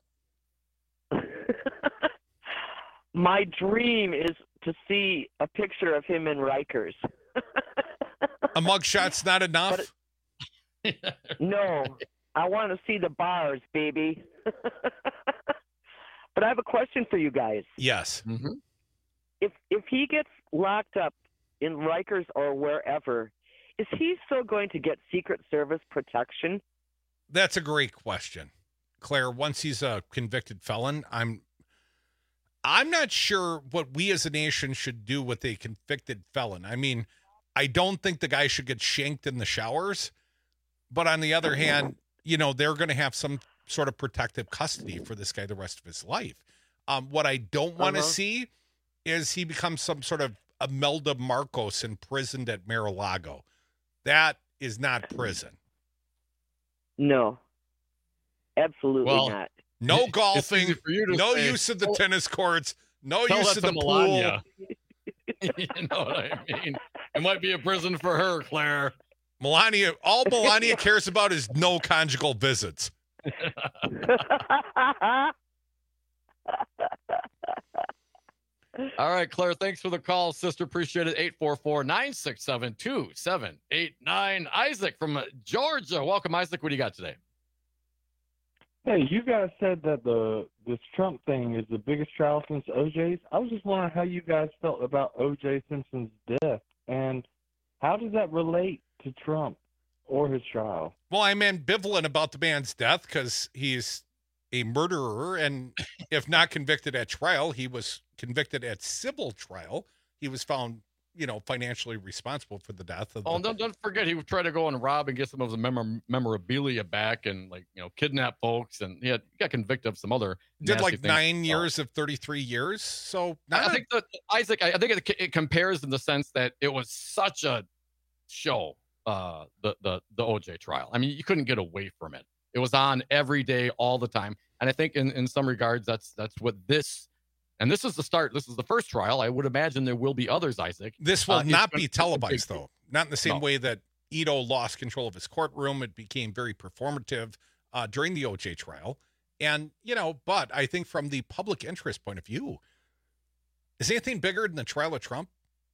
My dream is to see a picture of him in Rikers. A mugshot's not enough? No, I want to see the bars, baby. But I have a question for you guys. Yes. Mm-hmm. If he gets locked up in Rikers or wherever, is he still going to get Secret Service protection? That's a great question, Claire. Once he's a convicted felon, I'm not sure what we as a nation should do with a convicted felon. I mean, I don't think the guy should get shanked in the showers, but on the other hand, you know, they're going to have some sort of protective custody for this guy the rest of his life. What I don't want to see is he becomes some sort of Imelda Marcos imprisoned at Mar-a-Lago. That is not prison. No, absolutely Well, not. No It's golfing, easy for you to no say. use of the tennis courts, no Tell use that of to the Melania. pool. You know what I mean? It might be a prison for her, Claire. Melania, all Melania cares about is no conjugal visits. All right, Claire, thanks for the call, sister. Appreciate it. 844-967-2789. Isaac from Georgia. Welcome, Isaac. What do you got today? Hey, you guys said that this Trump thing is the biggest trial since OJ's. I was just wondering how you guys felt about O.J. Simpson's death, and how does that relate to Trump or his trial? Well, I'm ambivalent about the man's death because he's a murderer, and if not convicted at trial, he was convicted at civil trial. He was found, you know, financially responsible for the death of. Oh, don't forget he would try to go and rob and get some of the memorabilia back and, like, you know, kidnap folks, and he got convicted of some other. Did like nasty 9 things. years of 33 years. So I think that Isaac, I think it compares in the sense that it was such a show, the OJ trial. I mean, you couldn't get away from it. It was on every day, all the time. And I think in some regards, that's what this, and this is the start. This is the first trial. I would imagine there will be others, Isaac. This will not be televised, big- though. Not in the same No. way that Ito lost control of his courtroom. It became very performative during the OJ trial. And, you know, but I think from the public interest point of view, is anything bigger than the trial of Trump?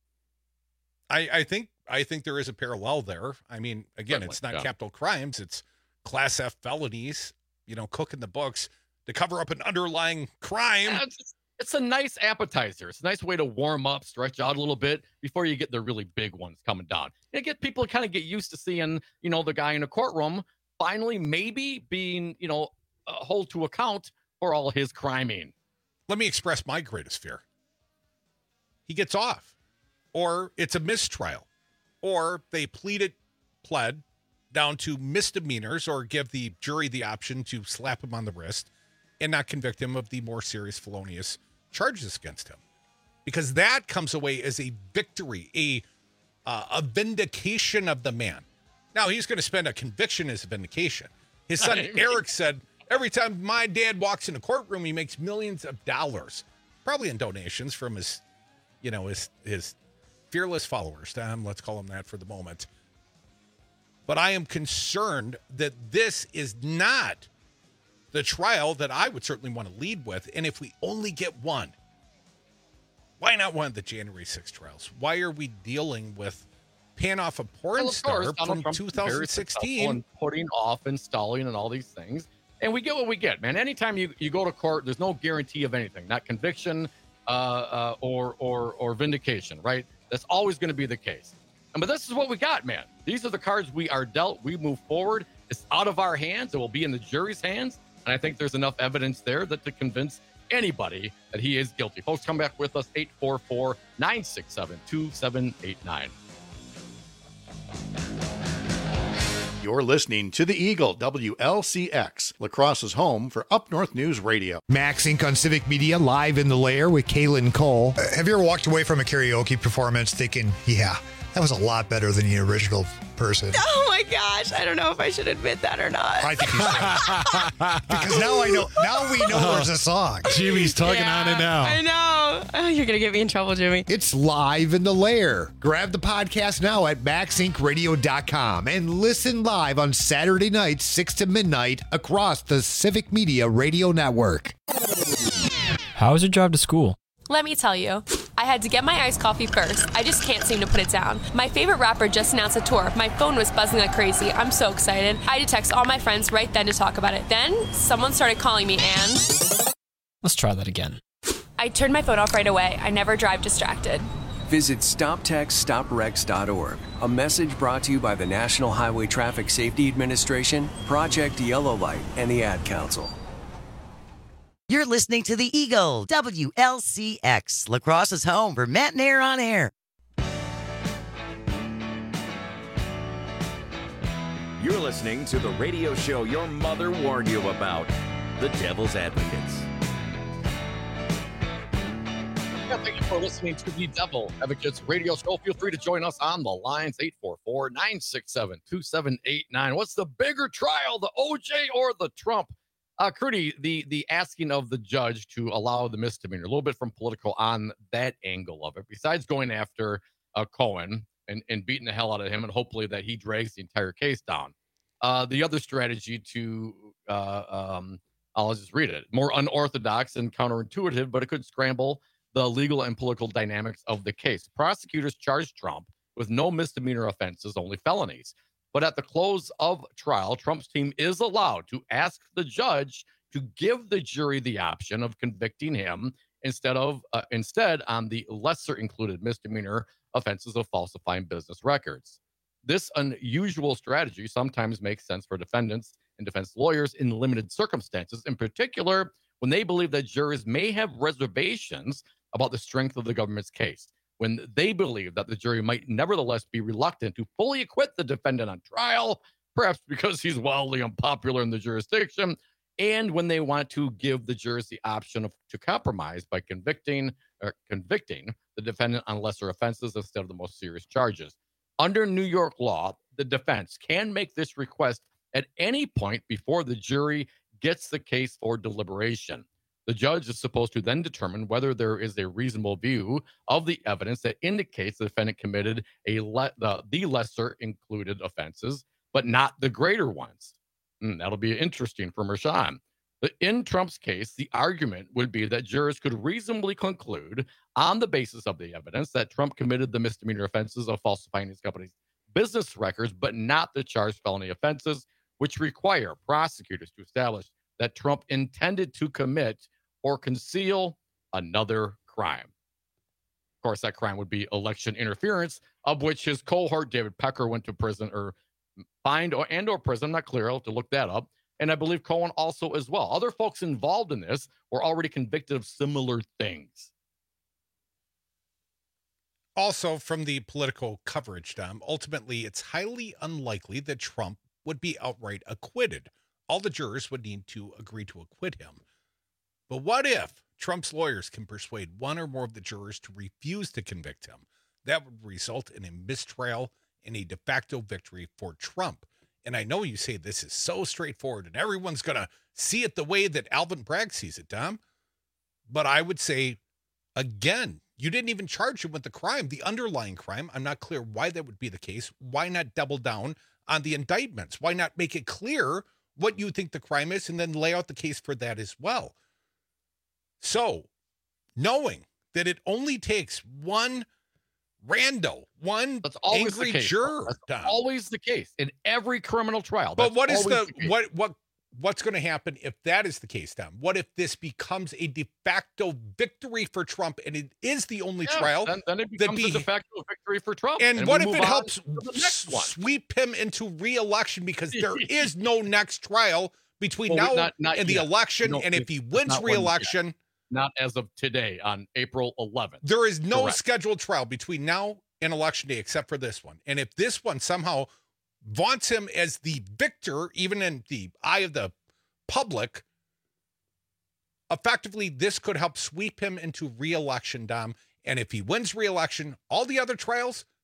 I think there is a parallel there. I mean, again, Certainly, it's not yeah. capital crimes. It's Class F felonies, you know, cooking the books to cover up an underlying crime. Yeah, it's a nice appetizer. It's a nice way to warm up, stretch out a little bit before you get the really big ones coming down. And get people to kind of get used to seeing, you know, the guy in a courtroom finally maybe being, you know, hold to account for all his criming. Let me express my greatest fear. He gets off, or it's a mistrial, or they pled down to misdemeanors, or give the jury the option to slap him on the wrist and not convict him of the more serious felonious charges against him, because that comes away as a victory, a vindication of the man. Now he's going to spend a conviction as a vindication. His son Eric said, every time my dad walks in a courtroom, he makes millions of dollars, probably in donations from his, you know, his fearless followers. Let's call him that for the moment. But I am concerned that this is not the trial that I would certainly want to lead with. And if we only get one, why not one of the January 6th trials? Why are we dealing with paying off a porn star from 2016? And putting off and stalling and all these things. And we get what we get, man. Anytime you go to court, there's no guarantee of anything, not conviction or vindication, right? That's always going to be the case. But this is what we got, man. These are the cards we are dealt. We move forward. It's out of our hands. It will be in the jury's hands. And I think there's enough evidence there that to convince anybody that he is guilty. Folks, come back with us, 844-967-2789. You're listening to The Eagle, WLCX, La Crosse's home for Up North News Radio. Max Inc. on Civic Media, live in the lair with Kaylin Cole. Have you ever walked away from a karaoke performance thinking, yeah, That was a lot better than the original person. Oh my gosh, I don't know if I should admit that or not. I think you should. Because now I know. Now we know there's a song. Jimmy's tugging on it now. I know. Oh, you're gonna get me in trouble, Jimmy. It's live in the lair. Grab the podcast now at MaxIncRadio.com and listen live on Saturday nights, 6 to midnight, across the Civic Media Radio Network. How was your drive to school? Let me tell you, I had to get my iced coffee first. I just can't seem to put it down. My favorite rapper just announced a tour. My phone was buzzing like crazy. I'm so excited. I had to text all my friends right then to talk about it. Then, someone started calling me and... Let's try that again. I turned my phone off right away. I never drive distracted. Visit StopTextStopWrecks.org. A message brought to you by the National Highway Traffic Safety Administration, Project Yellow Light, and the Ad Council. You're listening to The Eagle, WLCX, La Crosse's home for Matt and Air on Air. You're listening to the radio show your mother warned you about, The Devil's Advocates. Yeah, thank you for listening to the Devil Advocates radio show. Feel free to join us on the lines, 844-967-2789. What's the bigger trial, the OJ or the Trump? Crudy, the asking of the judge to allow the misdemeanor, a little bit from political on that angle of it, besides going after Cohen and beating the hell out of him and hopefully that he drags the entire case down. The other strategy to, I'll just read it, more unorthodox and counterintuitive, but it could scramble the legal and political dynamics of the case. Prosecutors charged Trump with no misdemeanor offenses, only felonies. But at the close of trial, Trump's team is allowed to ask the judge to give the jury the option of convicting him instead on the lesser included misdemeanor offenses of falsifying business records. This unusual strategy sometimes makes sense for defendants and defense lawyers in limited circumstances, in particular when they believe that jurors may have reservations about the strength of the government's case, when they believe that the jury might nevertheless be reluctant to fully acquit the defendant on trial, perhaps because he's wildly unpopular in the jurisdiction, and when they want to give the jurors the option to compromise by convicting the defendant on lesser offenses instead of the most serious charges. Under New York law, the defense can make this request at any point before the jury gets the case for deliberation. The judge is supposed to then determine whether there is a reasonable view of the evidence that indicates the defendant committed the lesser included offenses, but not the greater ones. That'll be interesting for Mershon. In Trump's case, the argument would be that jurors could reasonably conclude on the basis of the evidence that Trump committed the misdemeanor offenses of falsifying his company's business records, but not the charged felony offenses, which require prosecutors to establish that Trump intended to commit or conceal another crime. Of course, that crime would be election interference, of which his cohort, David Pecker, went to prison or fined or prison. I'm not clear. I'll have to look that up. And I believe Cohen also as well. Other folks involved in this were already convicted of similar things. Also, from the political coverage, Dom, ultimately, it's highly unlikely that Trump would be outright acquitted. All the jurors would need to agree to acquit him. But what if Trump's lawyers can persuade one or more of the jurors to refuse to convict him? That would result in a mistrial and a de facto victory for Trump. And I know you say this is so straightforward and everyone's going to see it the way that Alvin Bragg sees it, Dom. But I would say, again, you didn't even charge him with the crime, the underlying crime. I'm not clear why that would be the case. Why not double down on the indictments? Why not make it clear what you think the crime is and then lay out the case for that as well? So, knowing that it only takes one rando, one angry juror. That's always the case in every criminal trial. But what is what's going to happen if that is the case, Tom? What if this becomes a de facto victory for Trump and it is the only trial? Then it becomes a de facto victory for Trump. And what if it helps sweep him into re-election because there is no next trial between now and the election? And if he wins re-election... Not as of today on April 11th. There is no scheduled trial between now and election day except for this one. And if this one somehow vaunts him as the victor, even in the eye of the public, effectively this could help sweep him into re-election, Dom. And if he wins re-election, all the other trials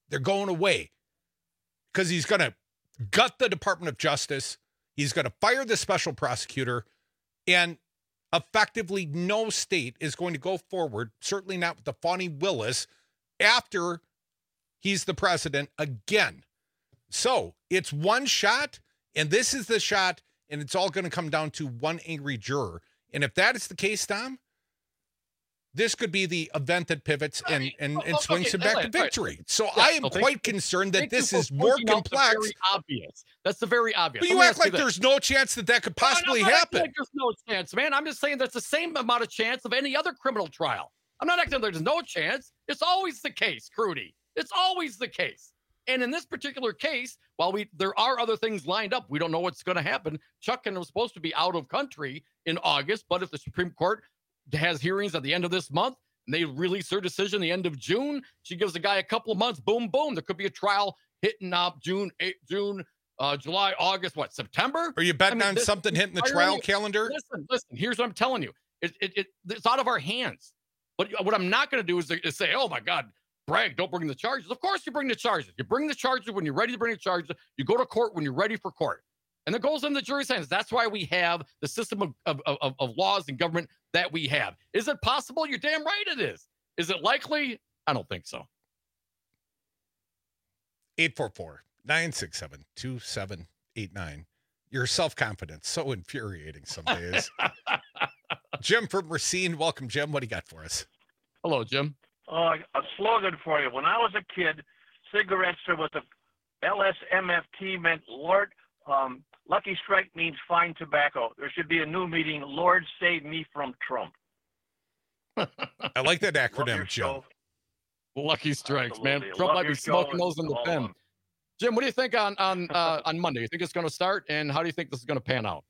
They're going away because he's going to gut the Department of Justice. He's going to fire the special prosecutor, and effectively no state is going to go forward, certainly not with the Fani Willis, after he's the president again. So it's one shot, and this is the shot, and it's all going to come down to one angry juror. And if that is the case, Tom, this could be the event that pivots and swings him back to victory. So I am quite concerned that this is more complex. Very obvious. That's the very obvious. But you act like there's no chance that could possibly happen. Like there's no chance, man. I'm just saying that's the same amount of chance of any other criminal trial. I'm not acting like there's no chance. It's always the case, Crudy. It's always the case. And in this particular case, while there are other things lined up, we don't know what's going to happen. Chuck was supposed to be out of country in August, but if the Supreme Court has hearings at the end of this month, and they release their decision the end of June, she gives the guy a couple of months, boom, boom. There could be a trial hitting up June, July, August, September? Are you betting on something hitting the trial calendar? Listen, here's what I'm telling you. It's out of our hands. But what I'm not going to do is say, oh, my God, Bragg, don't bring the charges. Of course you bring the charges. You bring the charges when you're ready to bring the charges. You go to court when you're ready for court. And it goes in the jury's hands. That's why we have the system of laws and government that we have. Is it possible? You're damn right it is. Is it likely? I don't think so. 844-967-2789. Your self-confidence, so infuriating some days. Jim from Racine. Welcome, Jim. What do you got for us? Hello, Jim. A slogan for you. When I was a kid, cigarettes with the LSMFT meant Lucky Strike means fine tobacco. There should be a new meeting. Lord, save me from Trump. I like that acronym, Jim. Lucky Strikes, man. Trump might be smoking those in the pen. Jim, what do you think on Monday? You think it's going to start, and how do you think this is going to pan out?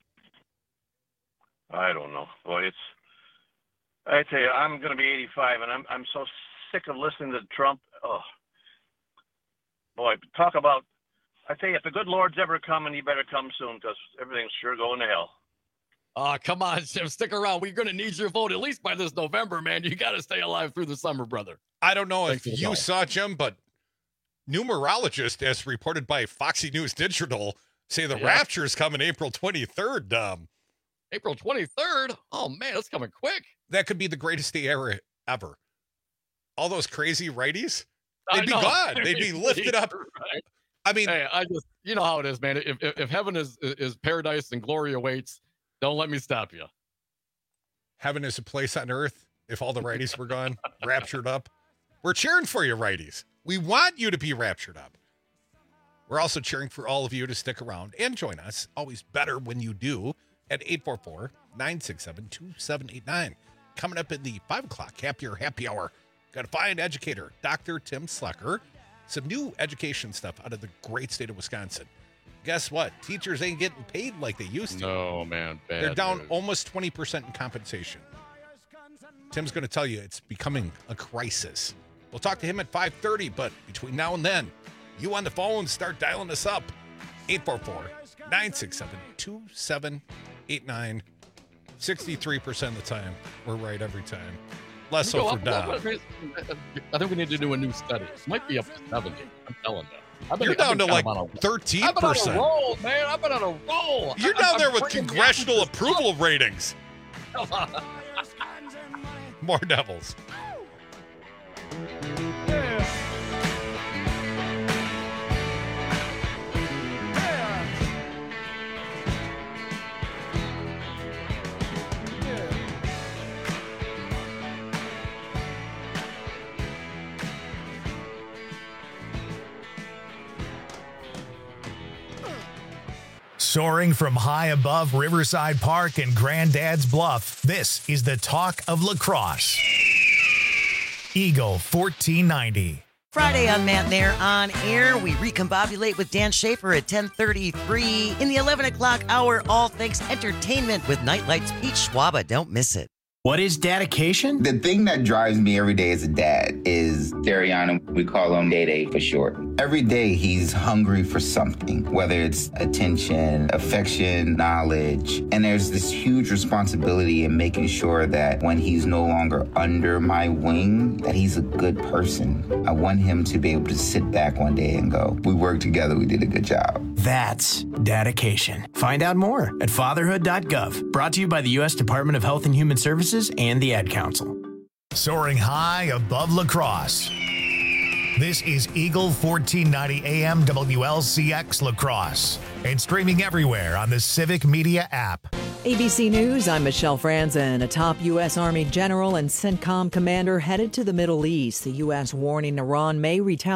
I don't know. Boy, I tell you, I'm going to be 85, and I'm so sick of listening to Trump. Oh, boy, talk about. I tell you, if the good Lord's ever coming, he better come soon, because everything's sure going to hell. Oh, come on, Jim. Stick around. We're going to need your vote at least by this November, man. You got to stay alive through the summer, brother. I don't know if you saw, Jim, but numerologists, as reported by Foxy News Digital, say the rapture is coming April 23rd. April 23rd? Oh, man, that's coming quick. That could be the greatest day ever. All those crazy righties, they'd be gone. They'd be lifted up. Right. I mean, hey, you know how it is, man. If heaven is paradise and glory awaits, don't let me stop you. Heaven is a place on earth. If all the righties were gone, raptured up, we're cheering for you, righties. We want you to be raptured up. We're also cheering for all of you to stick around and join us. Always better when you do at 844-967-2789. Coming up in the 5 o'clock happy hour. Got a fine educator, Dr. Tim Slecker. Some new education stuff out of the great state of Wisconsin. Guess what? Teachers ain't getting paid like they used to. No, man. They're down almost 20% in compensation. Tim's going to tell you it's becoming a crisis. We'll talk to him at 5:30, but between now and then, you on the phone, start dialing us up. 844-967-2789. 63% of the time, we're right every time. Less so for Dom. I think we need to do a new study. It might be up to 70. I'm telling you. You're down to like 13%. I've been on a roll, man. I've been on a roll. You're down there with congressional approval ratings. More Devils. Soaring from high above Riverside Park and Granddad's Bluff, this is the talk of lacrosse. Eagle 1490. Friday on Matt Nair on air, we recombobulate with Dan Schaefer at 10:33. In the 11 o'clock hour, all things entertainment with Nightlight's Pete Schwaba. Don't miss it. What is dedication? The thing that drives me every day as a dad is Dariana. We call him Day Day for short. Every day he's hungry for something, whether it's attention, affection, knowledge. And there's this huge responsibility in making sure that when he's no longer under my wing, that he's a good person. I want him to be able to sit back one day and go, we worked together, we did a good job. That's dedication. Find out more at fatherhood.gov. Brought to you by the U.S. Department of Health and Human Services and the Ad Council. Soaring high above La Crosse. This is Eagle 1490 AM WLCX La Crosse and streaming everywhere on the Civic Media app. ABC News, I'm Michelle Franzen. A top U.S. Army general and CENTCOM commander headed to the Middle East. The U.S. warning Iran may retaliate